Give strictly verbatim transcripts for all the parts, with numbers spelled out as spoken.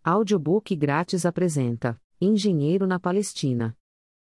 Audiobook grátis apresenta Engenheiro na Palestina.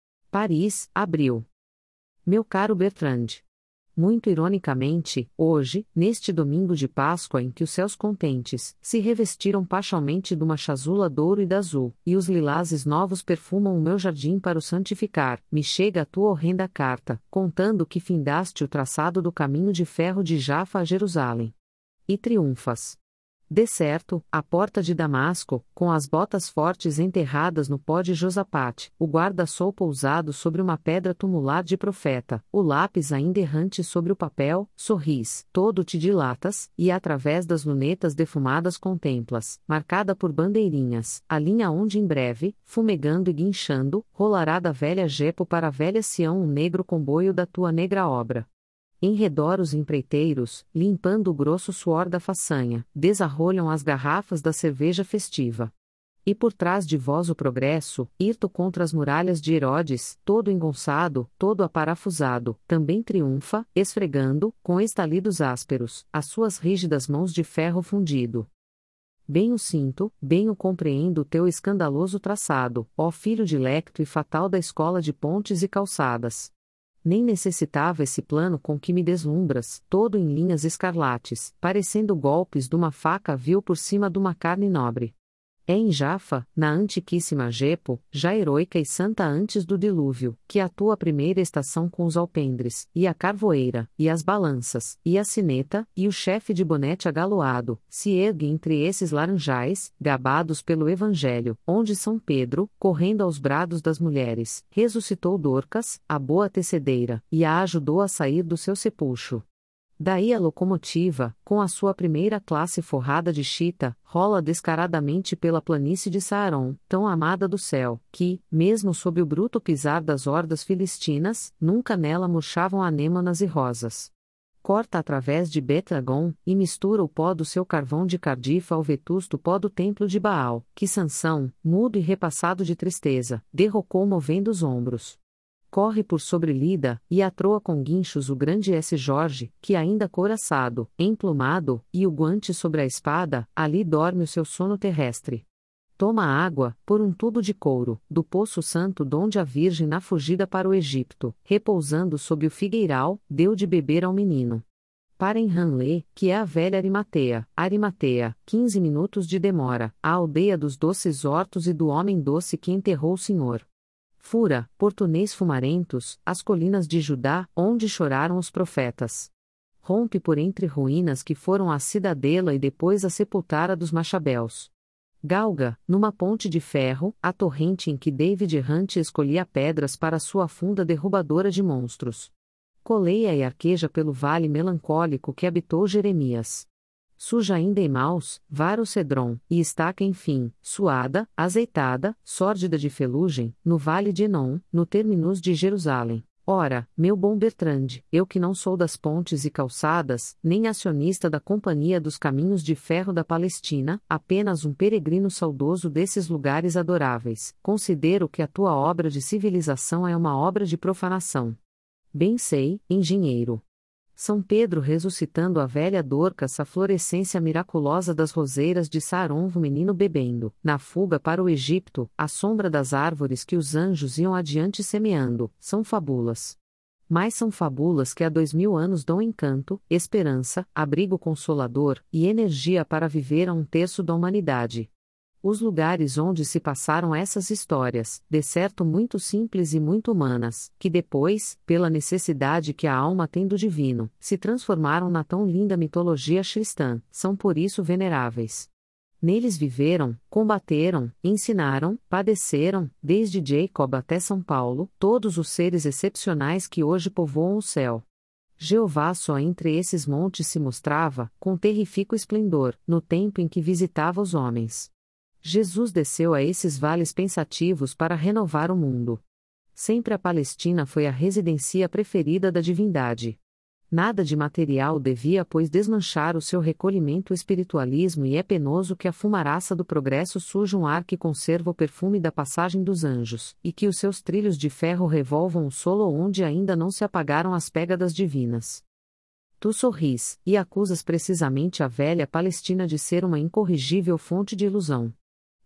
Paris, abril. Meu caro Bertrand. Muito ironicamente, hoje, neste domingo de Páscoa em que os céus contentes se revestiram pachalmente de uma chazula douro e d'azul, e os lilazes novos perfumam o meu jardim para o santificar, me chega a tua horrenda carta, contando que findaste o traçado do caminho de ferro de Jafa a Jerusalém. E triunfas. De certo, à porta de Damasco, com as botas fortes enterradas no pó de Josapate, o guarda-sol pousado sobre uma pedra tumular de profeta, o lápis ainda errante sobre o papel, sorris, todo te dilatas, e através das lunetas defumadas contemplas, marcada por bandeirinhas, a linha onde em breve, fumegando e guinchando, rolará da velha Jepo para a velha Sião o negro comboio da tua negra obra. Em redor os empreiteiros, limpando o grosso suor da façanha, desarrolham as garrafas da cerveja festiva. E por trás de vós o progresso, hirto contra as muralhas de Herodes, todo engonçado, todo aparafusado, também triunfa, esfregando, com estalidos ásperos, as suas rígidas mãos de ferro fundido. Bem o sinto, bem o compreendo o teu escandaloso traçado, ó filho dilecto e fatal da escola de pontes e calçadas. Nem necessitava esse plano com que me deslumbras, todo em linhas escarlates, parecendo golpes de uma faca vil por cima de uma carne nobre. É em Jafa, na antiquíssima Jepo, já heroica e santa antes do dilúvio, que atua a primeira estação com os alpendres, e a carvoeira, e as balanças, e a sineta, e o chefe de bonete agaloado, se ergue entre esses laranjais, gabados pelo Evangelho, onde São Pedro, correndo aos brados das mulheres, ressuscitou Dorcas, a boa tecedeira, e a ajudou a sair do seu sepulcro. Daí a locomotiva, com a sua primeira classe forrada de chita, rola descaradamente pela planície de Saaron, tão amada do céu, que, mesmo sob o bruto pisar das hordas filistinas, nunca nela murchavam anêmonas e rosas. Corta através de Bet-Dagon, e mistura o pó do seu carvão de Cardifa ao vetusto pó do templo de Baal, que Sansão, mudo e repassado de tristeza, derrocou movendo os ombros. Corre por sobre Lida, e atroa com guinchos o grande S. Jorge, que ainda couraçado, emplumado, e o guante sobre a espada, ali dorme o seu sono terrestre. Toma água, por um tubo de couro, do poço santo donde a Virgem na fugida para o Egito, repousando sob o figueiral, deu de beber ao menino. Para em Hanlé, que é a velha Arimateia, Arimateia, quinze minutos de demora, a aldeia dos doces hortos e do homem doce que enterrou o Senhor. Fura, por túneis fumarentos, as colinas de Judá, onde choraram os profetas. Rompe por entre ruínas que foram a cidadela e depois a sepultara dos Machabéus. Galga, numa ponte de ferro, a torrente em que David errante escolhia pedras para sua funda derrubadora de monstros. Coleia e arqueja pelo vale melancólico que habitou Jeremias. Suja ainda Emaus, vara o Cedron, e estaca enfim, suada, azeitada, sórdida de felugem, no vale de Enom, no terminus de Jerusalém. Ora, meu bom Bertrand, eu que não sou das pontes e calçadas, nem acionista da Companhia dos Caminhos de Ferro da Palestina, apenas um peregrino saudoso desses lugares adoráveis, considero que a tua obra de civilização é uma obra de profanação. Bem sei, engenheiro. São Pedro ressuscitando a velha Dorcas, a florescência miraculosa das roseiras de Saron, o menino bebendo, na fuga para o Egito, à sombra das árvores que os anjos iam adiante semeando, são fábulas. Mas são fábulas que há dois mil anos dão encanto, esperança, abrigo consolador, e energia para viver a um terço da humanidade. Os lugares onde se passaram essas histórias, de certo muito simples e muito humanas, que depois, pela necessidade que a alma tem do divino, se transformaram na tão linda mitologia cristã, são por isso veneráveis. Neles viveram, combateram, ensinaram, padeceram, desde Jacob até São Paulo, todos os seres excepcionais que hoje povoam o céu. Jeová só entre esses montes se mostrava, com terrífico esplendor, no tempo em que visitava os homens. Jesus desceu a esses vales pensativos para renovar o mundo. Sempre a Palestina foi a residência preferida da divindade. Nada de material devia, pois, desmanchar o seu recolhimento espiritualismo, e é penoso que a fumaraça do progresso suja um ar que conserva o perfume da passagem dos anjos, e que os seus trilhos de ferro revolvam o solo onde ainda não se apagaram as pégadas divinas. Tu sorris, e acusas precisamente a velha Palestina de ser uma incorrigível fonte de ilusão.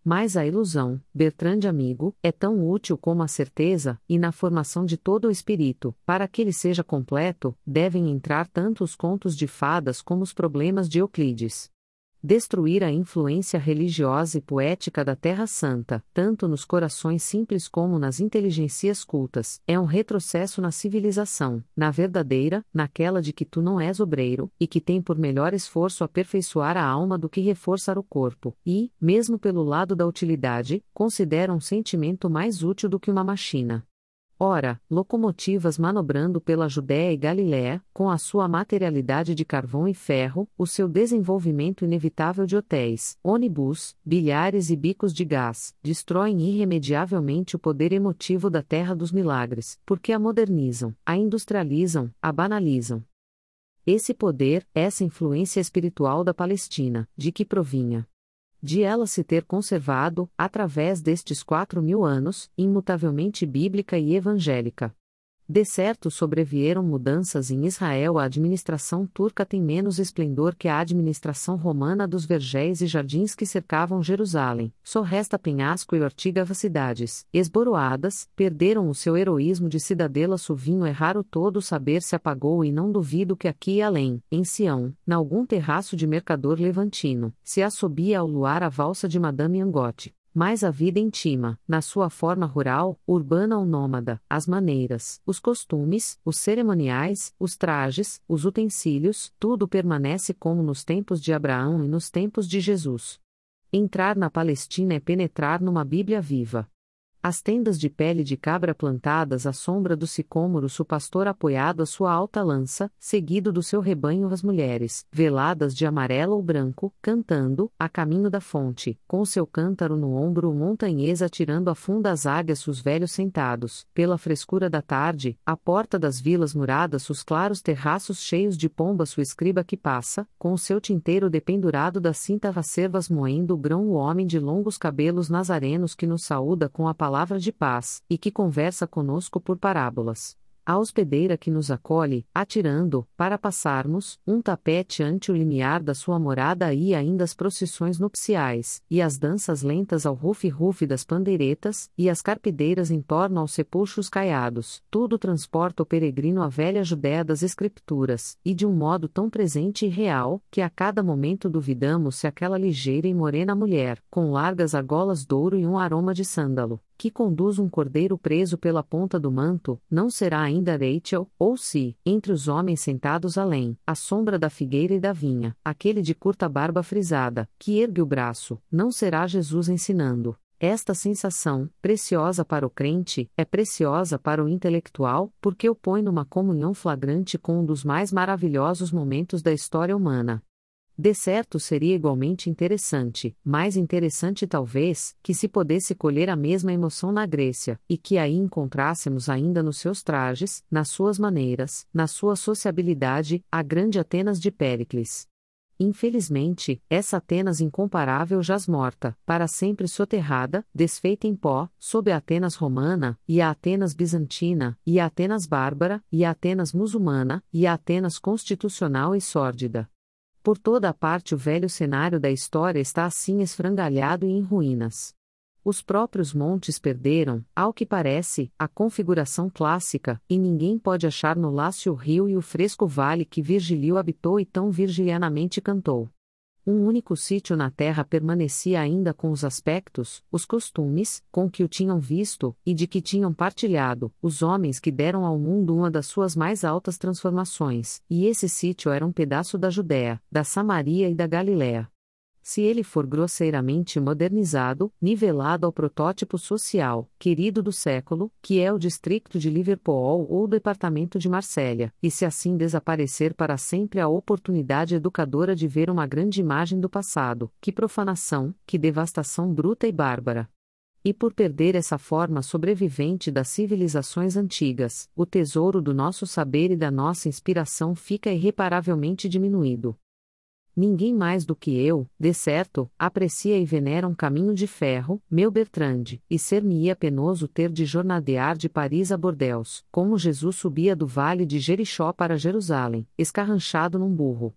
Mas a ilusão, Bertrand amigo, é tão útil como a certeza, e na formação de todo o espírito, para que ele seja completo, devem entrar tanto os contos de fadas como os problemas de Euclides. Destruir a influência religiosa e poética da Terra Santa, tanto nos corações simples como nas inteligências cultas, é um retrocesso na civilização, na verdadeira, naquela de que tu não és obreiro, e que tem por melhor esforço aperfeiçoar a alma do que reforçar o corpo, e, mesmo pelo lado da utilidade, considera um sentimento mais útil do que uma machina. Ora, locomotivas manobrando pela Judéia e Galiléia, com a sua materialidade de carvão e ferro, o seu desenvolvimento inevitável de hotéis, ônibus, bilhares e bicos de gás, destroem irremediavelmente o poder emotivo da terra dos milagres, porque a modernizam, a industrializam, a banalizam. Esse poder, essa influência espiritual da Palestina, de que provinha? De ela se ter conservado, através destes quatro mil anos, imutavelmente bíblica e evangélica. De certo sobrevieram mudanças em Israel. A administração turca tem menos esplendor que a administração romana dos vergéis e jardins que cercavam Jerusalém, só resta penhasco e ortigavas cidades, esboroadas, perderam o seu heroísmo de cidadela suvinho é raro todo o saber se apagou e não duvido que aqui e além, em Sião, nalgum terraço de mercador levantino, se assobia ao luar a valsa de Madame Angote. Mas a vida intima, na sua forma rural, urbana ou nômada, as maneiras, os costumes, os cerimoniais, os trajes, os utensílios, tudo permanece como nos tempos de Abraão e nos tempos de Jesus. Entrar na Palestina é penetrar numa Bíblia viva. As tendas de pele de cabra plantadas à sombra do sicômoro, o pastor apoiado à sua alta lança, seguido do seu rebanho as mulheres, veladas de amarelo ou branco, cantando, a caminho da fonte, com seu cântaro no ombro o montanhês atirando a funda as águias os velhos sentados, pela frescura da tarde, à porta das vilas muradas os claros terraços cheios de pombas o escriba que passa, com o seu tinteiro dependurado da cinta vacervas moendo o grão o homem de longos cabelos nazarenos que nos saúda com a palavra palavra de paz, e que conversa conosco por parábolas. A hospedeira que nos acolhe, atirando, para passarmos, um tapete ante o limiar da sua morada e ainda as procissões nupciais, e as danças lentas ao rufe-rufe das pandeiretas, e as carpideiras em torno aos sepulchros caiados, tudo transporta o peregrino à velha Judéia das Escrituras, e de um modo tão presente e real, que a cada momento duvidamos se aquela ligeira e morena mulher, com largas argolas de ouro e um aroma de sândalo, que conduz um cordeiro preso pela ponta do manto, não será ainda Rachel, ou se, entre os homens sentados além, à sombra da figueira e da vinha, aquele de curta barba frisada, que ergue o braço, não será Jesus ensinando. Esta sensação, preciosa para o crente, é preciosa para o intelectual, porque o põe numa comunhão flagrante com um dos mais maravilhosos momentos da história humana. De certo seria igualmente interessante, mais interessante talvez, que se pudesse colher a mesma emoção na Grécia, e que aí encontrássemos ainda nos seus trajes, nas suas maneiras, na sua sociabilidade, a grande Atenas de Péricles. Infelizmente, essa Atenas incomparável jaz morta, para sempre soterrada, desfeita em pó, sob a Atenas romana, e a Atenas bizantina, e a Atenas bárbara, e a Atenas muçulmana, e a Atenas constitucional e sórdida. Por toda a parte o velho cenário da história está assim esfrangalhado e em ruínas. Os próprios montes perderam, ao que parece, a configuração clássica, e ninguém pode achar no Lácio o rio e o fresco vale que Virgílio habitou e tão virgilianamente cantou. Um único sítio na terra permanecia ainda com os aspectos, os costumes, com que o tinham visto, e de que tinham partilhado, os homens que deram ao mundo uma das suas mais altas transformações, e esse sítio era um pedaço da Judéia, da Samaria e da Galiléia. Se ele for grosseiramente modernizado, nivelado ao protótipo social, querido do século, que é o distrito de Liverpool ou o departamento de Marsella, e se assim desaparecer para sempre a oportunidade educadora de ver uma grande imagem do passado, que profanação, que devastação bruta e bárbara. E por perder essa forma sobrevivente das civilizações antigas, o tesouro do nosso saber e da nossa inspiração fica irreparavelmente diminuído. Ninguém mais do que eu, de certo, aprecia e venera um caminho de ferro, meu Bertrand, e ser-me-ia penoso ter de jornadear de Paris a Bordeaux, como Jesus subia do vale de Jericó para Jerusalém, escarranchado num burro.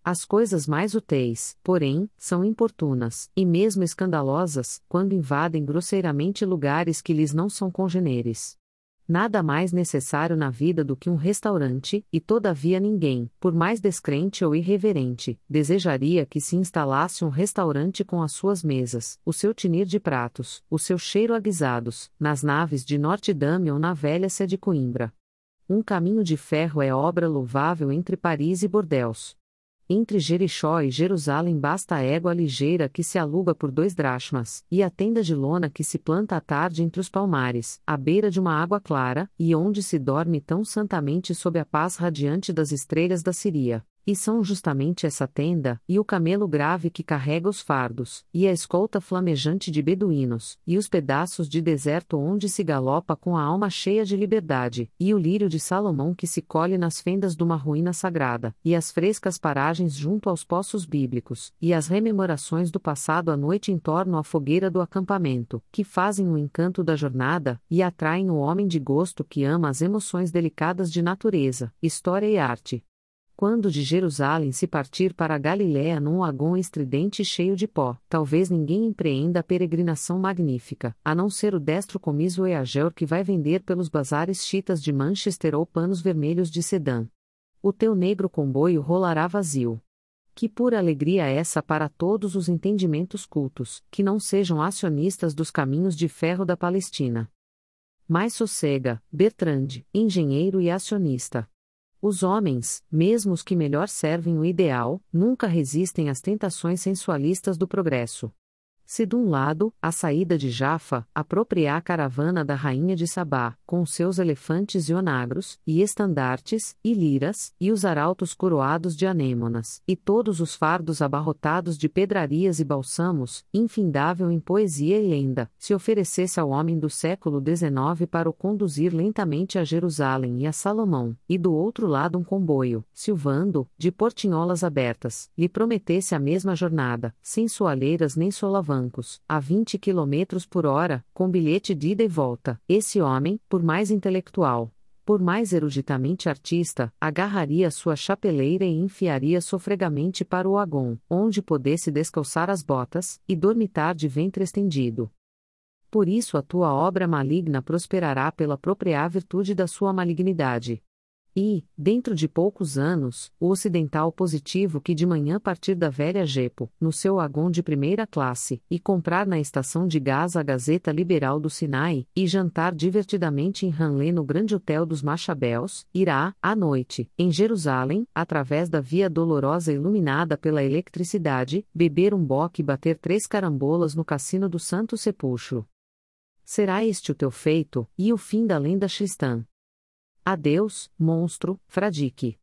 As coisas mais úteis, porém, são importunas, e mesmo escandalosas, quando invadem grosseiramente lugares que lhes não são congêneres. Nada mais necessário na vida do que um restaurante, e todavia ninguém, por mais descrente ou irreverente, desejaria que se instalasse um restaurante com as suas mesas, o seu tinir de pratos, o seu cheiro a guisados, nas naves de Notre-Dame ou na velha Sé de Coimbra. Um caminho de ferro é obra louvável entre Paris e Bordeaux. Entre Jericó e Jerusalém basta a égua ligeira que se aluga por dois drachmas, e a tenda de lona que se planta à tarde entre os palmares, à beira de uma água clara, e onde se dorme tão santamente sob a paz radiante das estrelas da Síria. E são justamente essa tenda, e o camelo grave que carrega os fardos, e a escolta flamejante de beduínos, e os pedaços de deserto onde se galopa com a alma cheia de liberdade, e o lírio de Salomão que se colhe nas fendas de uma ruína sagrada, e as frescas paragens junto aos poços bíblicos, e as rememorações do passado à noite em torno à fogueira do acampamento, que fazem o encanto da jornada, e atraem o homem de gosto que ama as emoções delicadas de natureza, história e arte. Quando de Jerusalém se partir para a Galiléia num wagon estridente cheio de pó, talvez ninguém empreenda a peregrinação magnífica, a não ser o destro comis voyageur que vai vender pelos bazares chitas de Manchester ou panos vermelhos de Sedã. O teu negro comboio rolará vazio. Que pura alegria essa para todos os entendimentos cultos, que não sejam acionistas dos caminhos de ferro da Palestina. Mais sossega, Bertrand, engenheiro e acionista. Os homens, mesmo os que melhor servem o ideal, nunca resistem às tentações sensualistas do progresso. Se de um lado, a saída de Jafa, apropriar a caravana da rainha de Sabá, com seus elefantes e onagros, e estandartes, e liras, e os arautos coroados de anêmonas, e todos os fardos abarrotados de pedrarias e balsamos, infindável em poesia e lenda, se oferecesse ao homem do século dezenove para o conduzir lentamente a Jerusalém e a Salomão, e do outro lado um comboio, silvando, de portinholas abertas, lhe prometesse a mesma jornada, sem soalheiras nem solavancos, a vinte quilômetros por hora, com bilhete de ida e volta, esse homem, por mais intelectual, por mais eruditamente artista, agarraria sua chapeleira e enfiaria sofregamente para o wagon, onde pudesse descalçar as botas, e dormitar de ventre estendido. Por isso a tua obra maligna prosperará pela própria virtude da sua malignidade. E, dentro de poucos anos, o ocidental positivo que de manhã partir da velha Jepo, no seu wagon de primeira classe, e comprar na estação de gás a Gazeta Liberal do Sinai, e jantar divertidamente em Hanlé no grande hotel dos Machabéus, irá, à noite, em Jerusalém, através da via dolorosa iluminada pela eletricidade, beber um bock e bater três carambolas no cassino do Santo Sepulcro. Será este o teu feito, e o fim da lenda cristã. Adeus, monstro, Fradique.